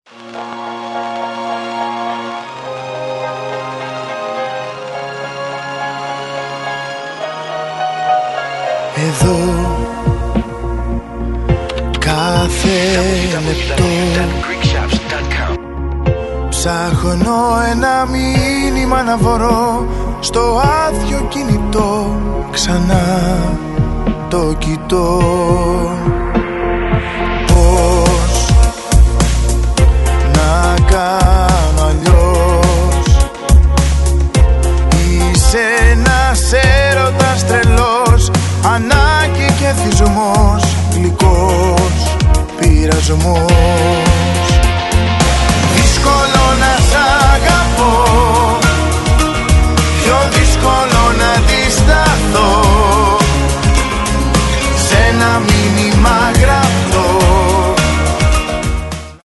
Εδώ κάθε λεπτό ψάχνω ένα μήνυμα να βρω στο άδειο κινητό. Ξανά το κοιτώ.